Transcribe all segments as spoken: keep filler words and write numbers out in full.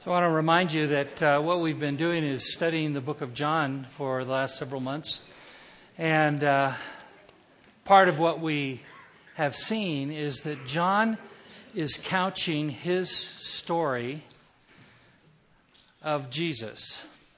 So I want to remind you that uh, what we've been doing is studying the book of John for the last several months. And uh, part of what we have seen is that John is couching his story of Jesus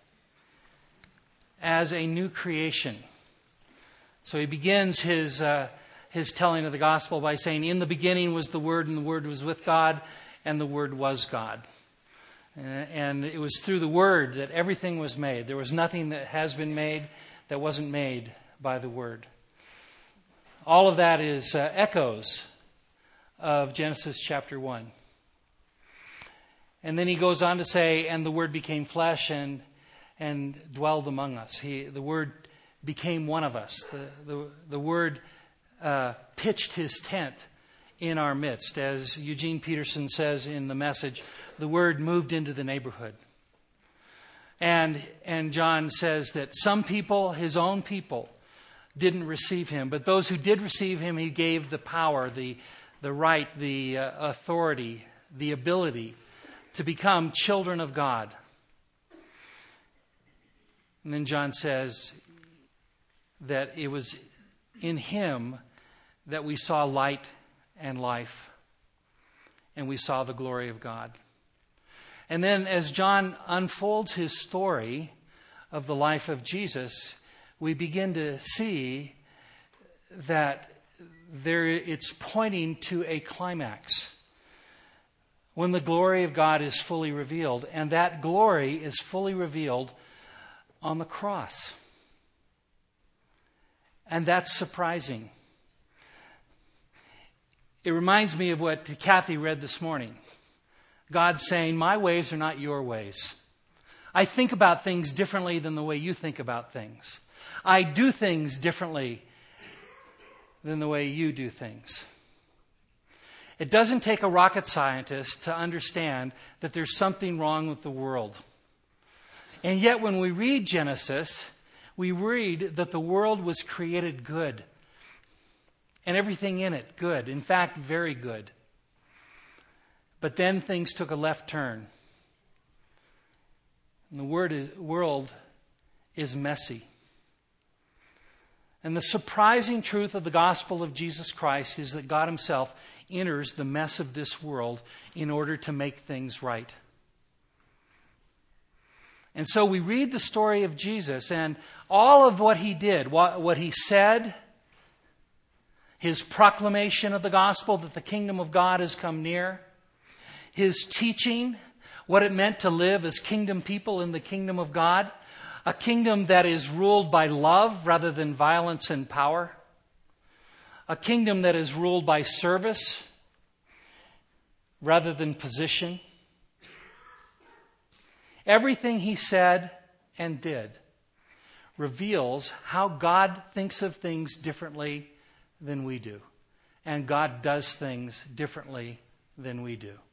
as a new creation. So he begins his uh, his telling of the gospel by saying, "In the beginning was the Word, and the Word was with God, and the Word was God." And it was through the Word that everything was made. There was nothing that has been made that wasn't made by the Word. All of that is uh, echoes of Genesis chapter one. And then he goes on to say, "And the Word became flesh and and dwelled among us." He, the Word became one of us. The, the, the Word uh, pitched His tent in our midst. As Eugene Peterson says in the Message, the Word moved into the neighborhood. And and John says that some people, his own people, didn't receive him. But those who did receive him, he gave the power, the, the right, the uh, authority, the ability to become children of God. And then John says that it was in him that we saw light and life, and we saw the glory of God. And then as John unfolds his story of the life of Jesus, we begin to see that there it's pointing to a climax when the glory of God is fully revealed. And that glory is fully revealed on the cross. And that's surprising. It reminds me of what Kathy read this morning. God saying, "My ways are not your ways. I think about things differently than the way you think about things. I do things differently than the way you do things." It doesn't take a rocket scientist to understand that there's something wrong with the world. And yet when we read Genesis, we read that the world was created good. And everything in it good. In fact, very good. But then things took a left turn. And the word is, world is messy. And the surprising truth of the gospel of Jesus Christ is that God Himself enters the mess of this world in order to make things right. And so we read the story of Jesus, and all of what He did, what, what He said, His proclamation of the gospel that the kingdom of God has come near, His teaching, what it meant to live as kingdom people in the kingdom of God, a kingdom that is ruled by love rather than violence and power, a kingdom that is ruled by service rather than position. Everything He said and did reveals how God thinks of things differently than we do, and God does things differently than we do.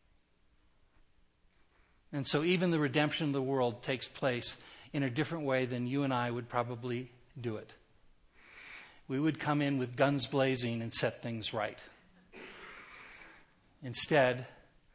And so even the redemption of the world takes place in a different way than you and I would probably do it. We would come in with guns blazing and set things right. Instead,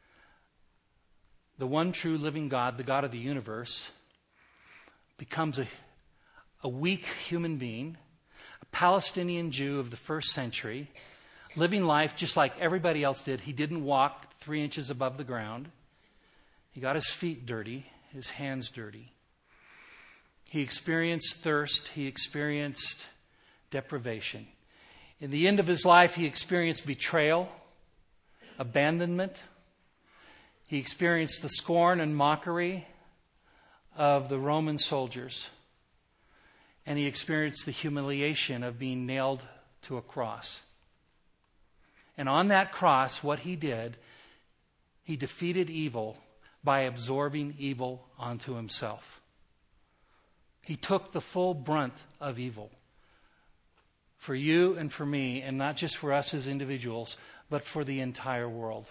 the one true living God, the God of the universe, becomes a, a weak human being, a Palestinian Jew of the first century, living life just like everybody else did. He didn't walk three inches above the ground. He got his feet dirty, his hands dirty. He experienced thirst. He experienced deprivation. In the end of his life, he experienced betrayal, abandonment. He experienced the scorn and mockery of the Roman soldiers. And he experienced the humiliation of being nailed to a cross. And on that cross, what he did, he defeated evil by absorbing evil onto himself. He took the full brunt of evil for you and for me, and not just for us as individuals, but for the entire world.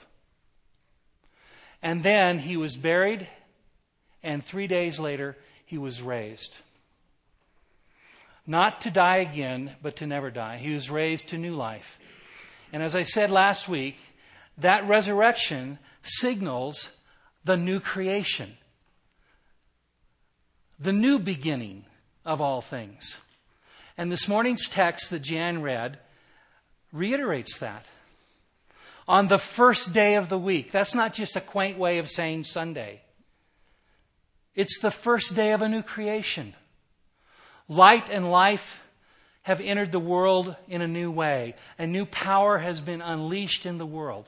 And then he was buried, and three days later, he was raised. Not to die again, but to never die. He was raised to new life. And as I said last week, that resurrection signals the new creation, the new beginning of all things. And this morning's text that Jan read reiterates that. On the first day of the week. That's not just a quaint way of saying Sunday. It's the first day of a new creation. Light and life have entered the world in a new way. A new power has been unleashed in the world.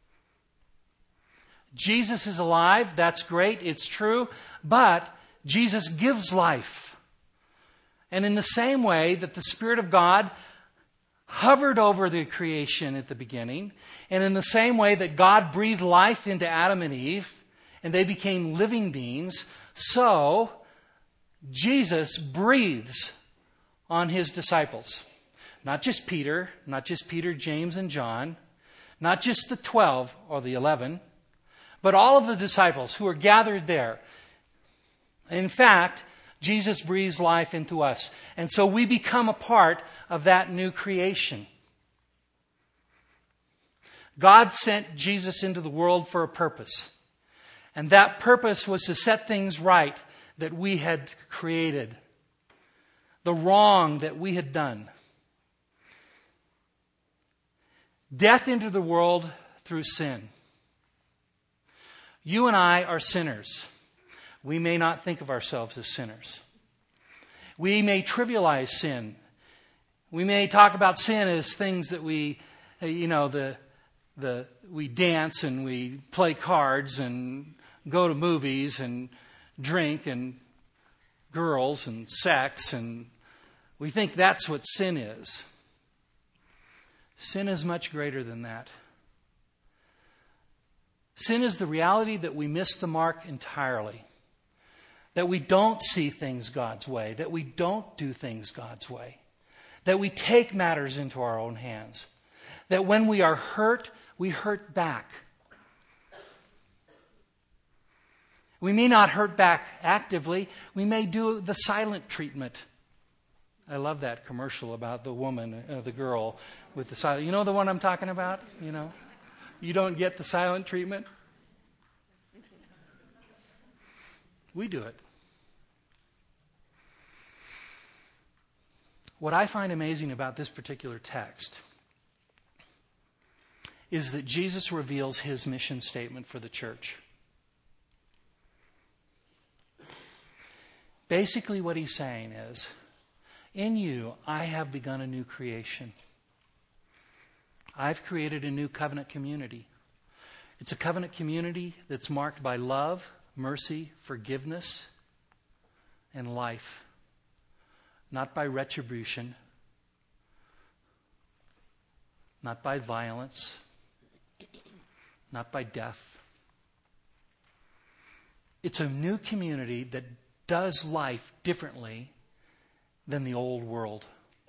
Jesus is alive. That's great. It's true. But Jesus gives life. And in the same way that the Spirit of God hovered over the creation at the beginning, and in the same way that God breathed life into Adam and Eve, and they became living beings, so Jesus breathes on his disciples. Not just Peter, not just Peter, James, and John, not just the twelve or the eleven, but all of the disciples who are gathered there. In fact, Jesus breathes life into us. And so we become a part of that new creation. God sent Jesus into the world for a purpose. And that purpose was to set things right that we had created. The wrong that we had done. Death into the world through sin. You and I are sinners. We may not think of ourselves as sinners. We may trivialize sin. We may talk about sin as things that we, you know, the the we dance and we play cards and go to movies and drink and girls and sex, and we think that's what sin is. Sin is much greater than that. Sin is the reality that we miss the mark entirely. That we don't see things God's way. That we don't do things God's way. That we take matters into our own hands. That when we are hurt, we hurt back. We may not hurt back actively. We may do the silent treatment. I love that commercial about the woman, uh, the girl with the silent. You know the one I'm talking about? You know, you don't get the silent treatment. We do it. What I find amazing about this particular text is that Jesus reveals his mission statement for the church. Basically what he's saying is, in you, I have begun a new creation. I've created a new covenant community. It's a covenant community that's marked by love, mercy, forgiveness, and life. Not by retribution. Not by violence. Not by death. It's a new community that does life differently than the old world.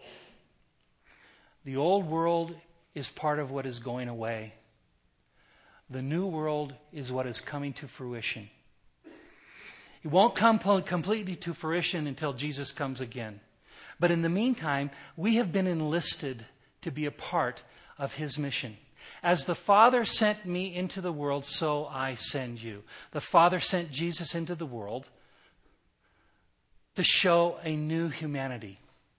The old world is part of what is going away. The new world is what is coming to fruition. It won't come completely to fruition until Jesus comes again. But in the meantime, we have been enlisted to be a part of his mission. As the Father sent me into the world, so I send you. The Father sent Jesus into the world to show a new humanity.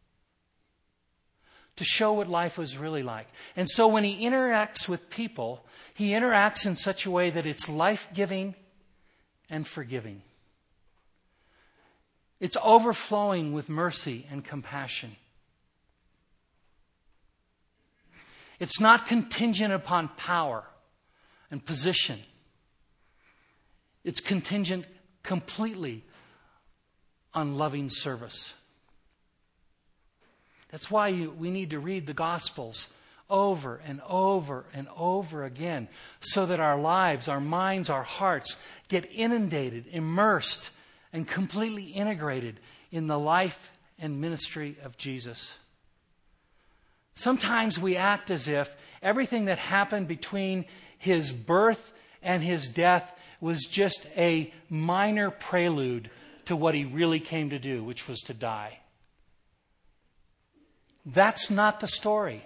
To show what life was really like. And so when he interacts with people, he interacts in such a way that it's life-giving and forgiving. It's overflowing with mercy and compassion. It's not contingent upon power and position. It's contingent completely on loving service. That's why you, we need to read the Gospels over and over and over again so that our lives, our minds, our hearts get inundated, immersed, and completely integrated in the life and ministry of Jesus. Sometimes we act as if everything that happened between his birth and his death was just a minor prelude to what he really came to do, which was to die. That's not the story.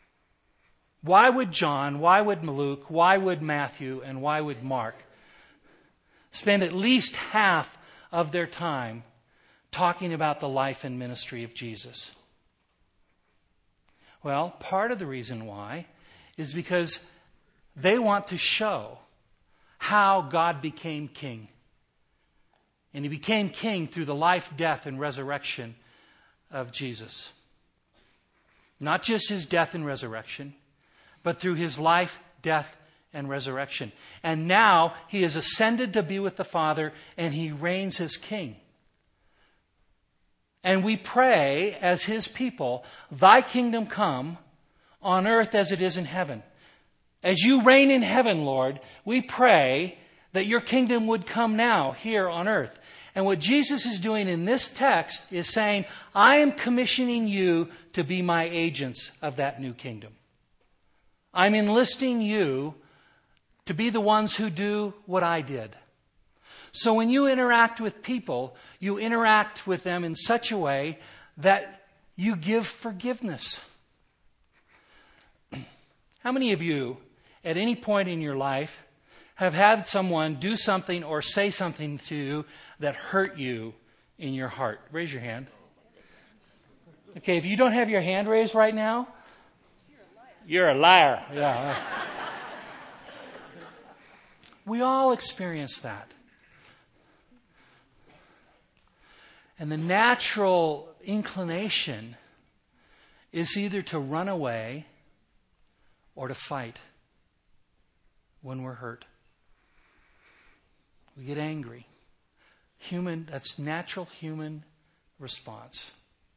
Why would John, why would Luke, why would Matthew, and why would Mark spend at least half of their time talking about the life and ministry of Jesus? Well, part of the reason why is because they want to show how God became king. And he became king through the life, death, and resurrection of Jesus. Not just his death and resurrection, but through his life, death, and resurrection. And now he has ascended to be with the Father, and he reigns as king. And we pray as his people, thy kingdom come on earth as it is in heaven. As you reign in heaven, Lord, we pray that your kingdom would come now here on earth. And what Jesus is doing in this text is saying, I am commissioning you to be my agents of that new kingdom. I'm enlisting you to be the ones who do what I did. So when you interact with people, you interact with them in such a way that you give forgiveness. How many of you, at any point in your life, have had someone do something or say something to you that hurt you in your heart? Raise your hand. Okay, if you don't have your hand raised right now, you're a liar. Yeah. We all experience that. And the natural inclination is either to run away or to fight when we're hurt. We get angry. Human, that's natural human response.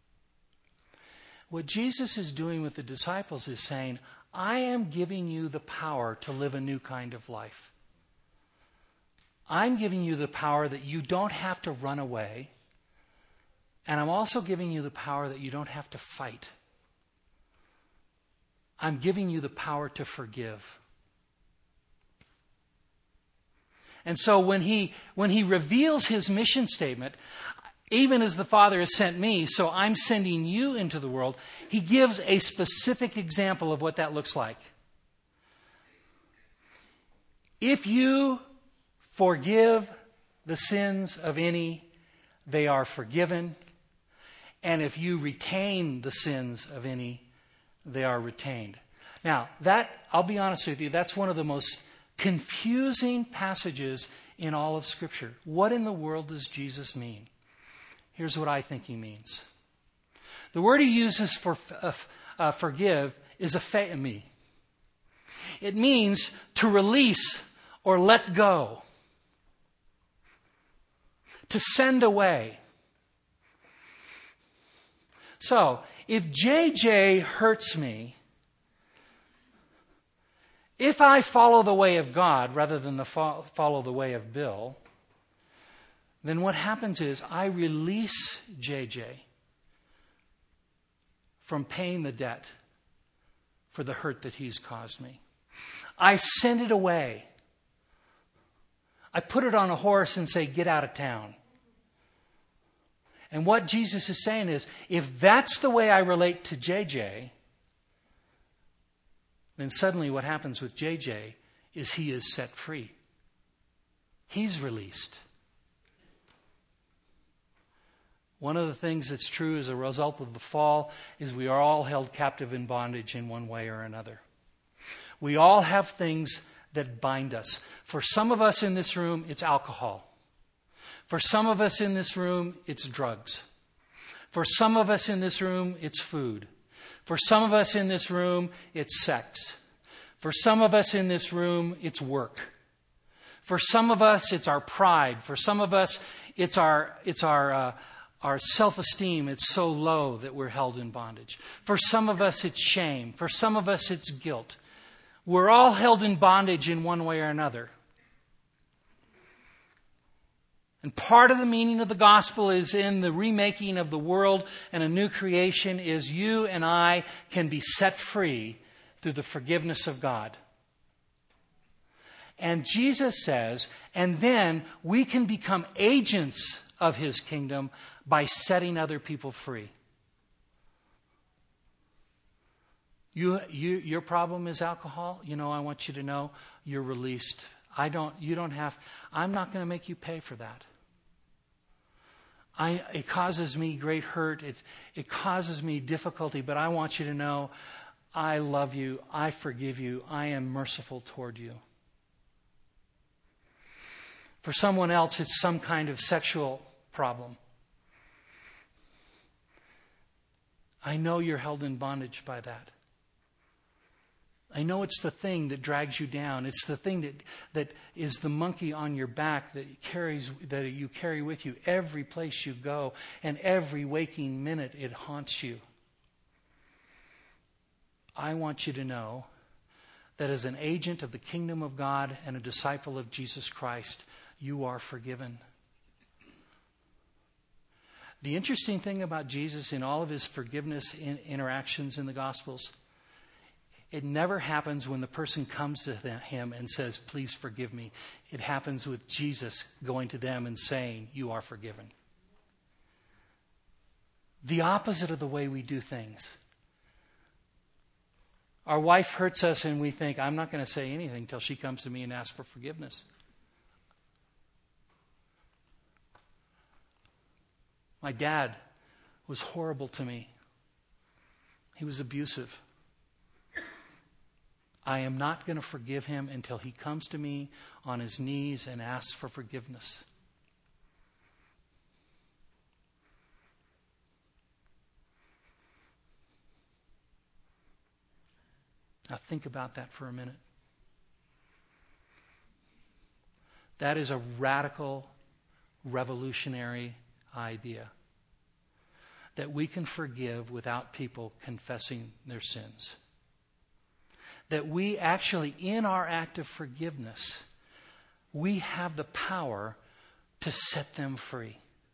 What Jesus is doing with the disciples is saying, I am giving you the power to live a new kind of life. I'm giving you the power that you don't have to run away. And I'm also giving you the power that you don't have to fight. I'm giving you the power to forgive. And so when he when he reveals his mission statement, even as the Father has sent me, so I'm sending you into the world, he gives a specific example of what that looks like. If you forgive the sins of any, they are forgiven. And if you retain the sins of any, they are retained. Now, that, I'll be honest with you, that's one of the most confusing passages in all of Scripture. What in the world does Jesus mean? Here's what I think he means. The word he uses for uh, uh, forgive is apheimi. It means to release or let go. To send away. So, if J J hurts me, if I follow the way of God rather than the fo- follow the way of Bill, then what happens is I release J J from paying the debt for the hurt that he's caused me. I send it away. I put it on a horse and say, get out of town. And what Jesus is saying is, if that's the way I relate to J J, then suddenly what happens with J J is he is set free. He's released. One of the things that's true as a result of the fall is we are all held captive in bondage in one way or another. We all have things that bind us. For some of us in this room, it's alcohol. For some of us in this room, it's drugs. For some of us in this room, it's food. For some of us in this room, it's sex. For some of us in this room, it's work. For some of us, it's our pride. For some of us, it's our it's our uh, our self-esteem. It's so low that we're held in bondage. For some of us, it's shame. For some of us, it's guilt. We're all held in bondage in one way or another. And part of the meaning of the gospel is in the remaking of the world and a new creation is you and I can be set free through the forgiveness of God. And Jesus says, and then we can become agents of his kingdom by setting other people free. You, you, your problem is alcohol? You know, I want you to know you're released I don't, you don't have, I'm not going to make you pay for that. I, it causes me great hurt. It, it causes me difficulty, but I want you to know I love you. I forgive you. I am merciful toward you. For someone else, it's some kind of sexual problem. I know you're held in bondage by that. I know it's the thing that drags you down. It's the thing that, that is the monkey on your back that carries that you carry with you every place you go, and every waking minute it haunts you. I want you to know that as an agent of the kingdom of God and a disciple of Jesus Christ, you are forgiven. The interesting thing about Jesus in all of his forgiveness in interactions in the Gospels, it never happens when the person comes to him and says, please forgive me. It happens with Jesus going to them and saying, you are forgiven. The opposite of the way we do things. Our wife hurts us and we think, I'm not going to say anything till she comes to me and asks for forgiveness. My dad was horrible to me. He was abusive. I am not going to forgive him until he comes to me on his knees and asks for forgiveness. Now think about that for a minute. That is a radical, revolutionary idea. That we can forgive without people confessing their sins. That we actually, in our act of forgiveness, we have the power to set them free.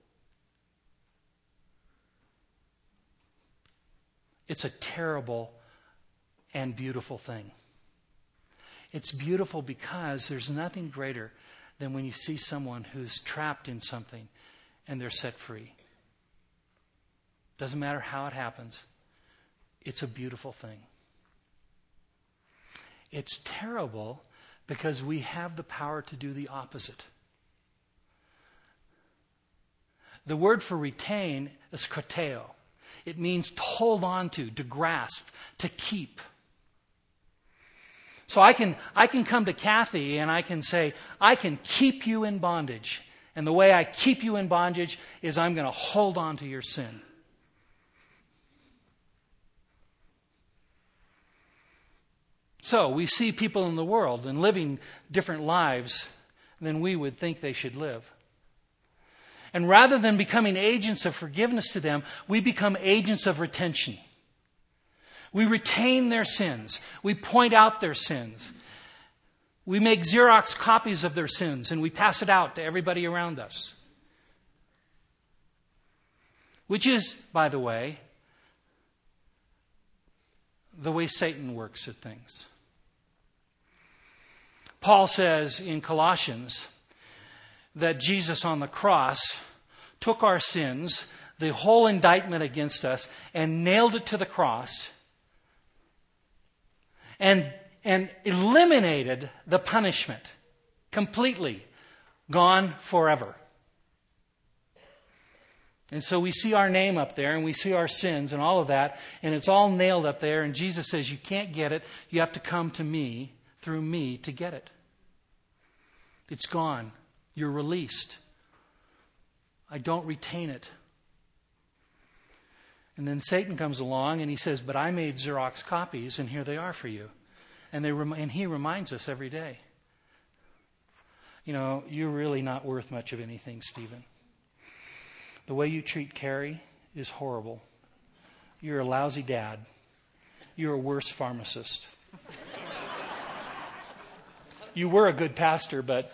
It's a terrible and beautiful thing. It's beautiful because there's nothing greater than when you see someone who's trapped in something and they're set free. Doesn't matter how it happens. It's a beautiful thing. It's terrible because we have the power to do the opposite. The word for retain is krateo. It means to hold on to, to grasp, to keep. So I can, I can come to Kathy and I can say, I can keep you in bondage. And the way I keep you in bondage is I'm going to hold on to your sin. So we see people in the world and living different lives than we would think they should live. And rather than becoming agents of forgiveness to them, we become agents of retention. We retain their sins. We point out their sins. We make Xerox copies of their sins and we pass it out to everybody around us. Which is, by the way, the way Satan works at things. Paul says in Colossians that Jesus on the cross took our sins, the whole indictment against us, and nailed it to the cross and, and eliminated the punishment completely, gone forever. And so we see our name up there and we see our sins and all of that, and it's all nailed up there, and Jesus says, you can't get it. You have to come to me, through me, to get it. It's gone. You're released. I don't retain it. And then Satan comes along and he says, but I made Xerox copies and here they are for you. And, they rem- and he reminds us every day, you know, you're really not worth much of anything, Stephen. The way you treat Carrie is horrible. You're a lousy dad. You're a worse pharmacist. You were a good pastor, but...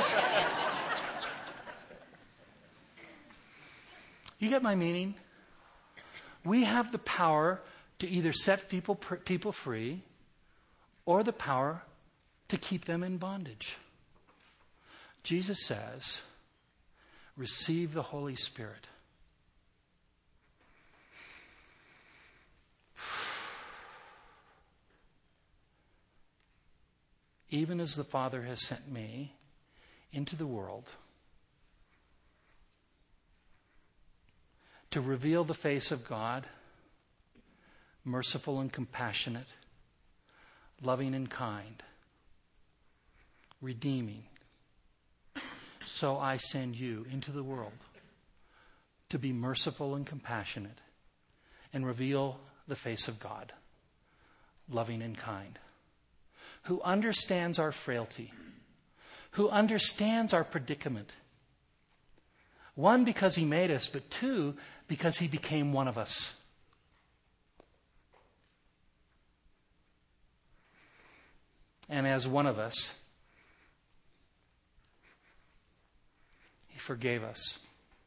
You get my meaning? We have the power to either set people, people free or the power to keep them in bondage. Jesus says, receive the Holy Spirit. even as the Father has sent me into the world to reveal the face of God, merciful and compassionate, loving and kind, redeeming. So I send you into the world to be merciful and compassionate and reveal the face of God, loving and kind, who understands our frailty, who understands our predicament. One, because he made us, but two, because he became one of us. And as one of us, he forgave us.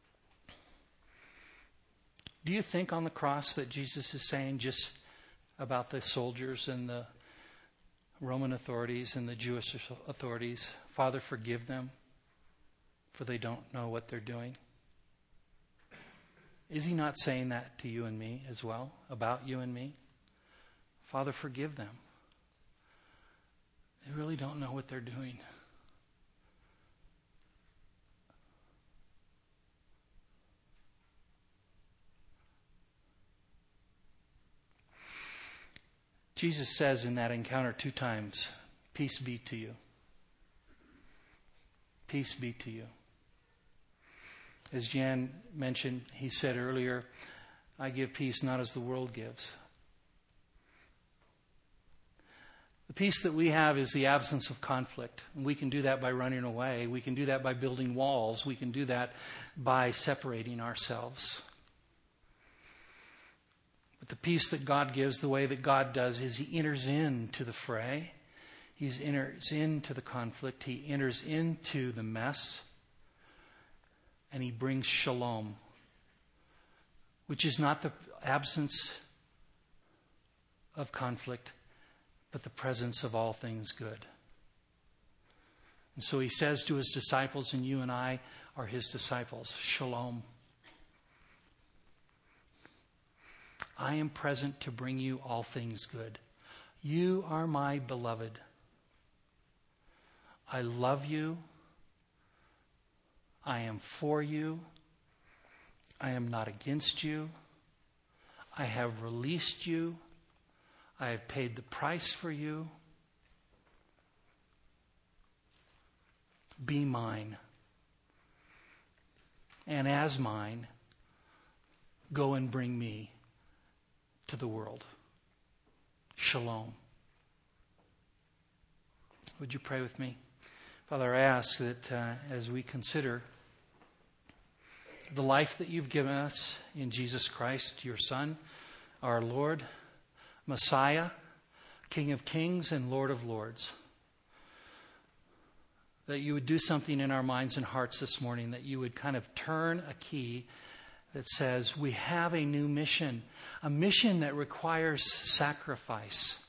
Do you think on the cross that Jesus is saying just about the soldiers and the Roman authorities and the Jewish authorities, Father, forgive them, for they don't know what they're doing? Is he not saying that to you and me as well, about you and me? Father, forgive them. They really don't know what they're doing. Jesus says in that encounter two times, peace be to you. Peace be to you. As Jan mentioned, he said earlier, I give peace not as the world gives. The peace that we have is the absence of conflict. And we can do that by running away. We can do that by building walls. We can do that by separating ourselves. But the peace that God gives, the way that God does, is he enters into the fray. He enters into the conflict. He enters into the mess. And he brings shalom, which is not the absence of conflict, but the presence of all things good. And so he says to his disciples, and you and I are his disciples, shalom. I am present to bring you all things good. You are my beloved. I love you. I am for you. I am not against you. I have released you. I have paid the price for you. Be mine. And as mine, go and bring me to the world. Shalom. Would you pray with me? Father, I ask that uh, as we consider the life that you've given us in Jesus Christ, your Son, our Lord, Messiah, King of Kings and Lord of Lords, that you would do something in our minds and hearts this morning, that you would kind of turn a key that says we have a new mission, a mission that requires sacrifice.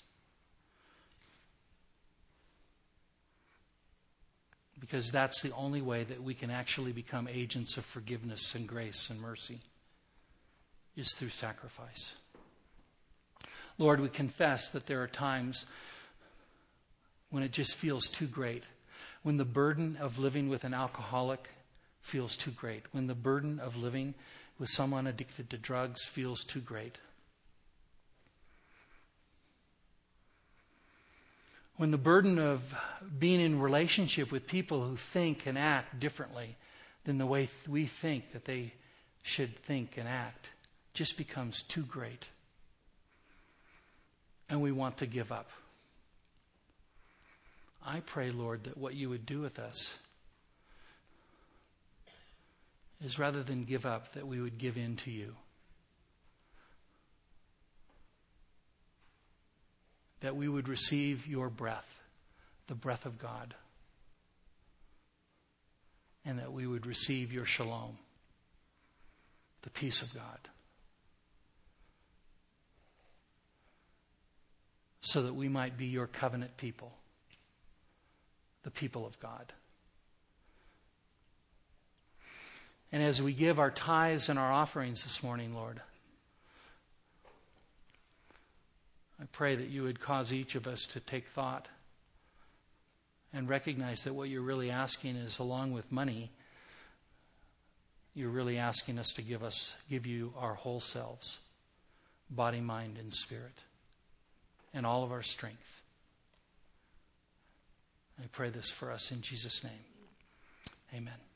Because that's the only way that we can actually become agents of forgiveness and grace and mercy, is through sacrifice. Lord, we confess that there are times when it just feels too great, when the burden of living with an alcoholic feels too great, when the burden of living with someone addicted to drugs feels too great. When the burden of being in relationship with people who think and act differently than the way we think that they should think and act just becomes too great. And we want to give up. I pray, Lord, that what you would do with us is rather than give up, that we would give in to you. That we would receive your breath, the breath of God. And that we would receive your shalom, the peace of God. So that we might be your covenant people, the people of God. And as we give our tithes and our offerings this morning, Lord, I pray that you would cause each of us to take thought and recognize that what you're really asking is, along with money, you're really asking us to give us, give you our whole selves, body, mind, and spirit, and all of our strength. I pray this for us in Jesus' name. Amen.